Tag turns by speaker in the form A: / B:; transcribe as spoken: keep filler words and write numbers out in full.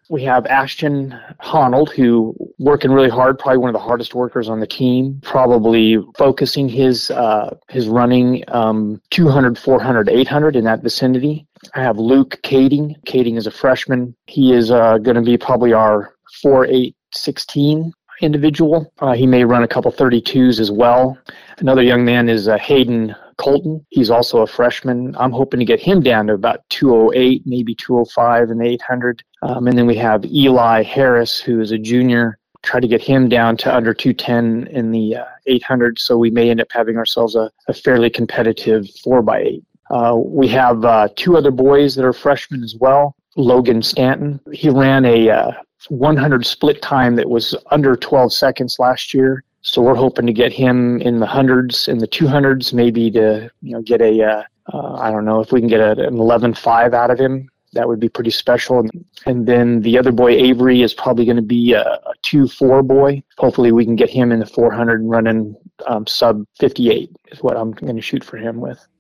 A: We have Ashton Honnold, who working really hard, probably one of the hardest workers on the team, probably focusing his uh, his running um, two hundred, four hundred, eight hundred in that vicinity. I have Luke Kading. Kading is a freshman. He is uh, going to be probably our four eight sixteen individual. Uh, he may run a couple thirty-twos as well. Another young man is uh, Hayden Colton. He's also a freshman. I'm hoping to get him down to about two oh eight, maybe two oh five in the eight hundred. Um, and then we have Eli Harris, who is a junior. Try to get him down to under two ten in the uh, eight hundred, so we may end up having ourselves a, a fairly competitive four by eight. Uh, we have uh, two other boys that are freshmen as well. Logan Stanton. He ran a uh, one hundred split time that was under twelve seconds last year. So we're hoping to get him in the hundreds, in the two hundreds, maybe to you know get a, uh, uh, I don't know, if we can get a, an eleven five out of him, that would be pretty special. And, and then the other boy, Avery, is probably going to be a, a two four boy. Hopefully we can get him in the four hundred running um, sub fifty-eight is what I'm going to shoot for him with.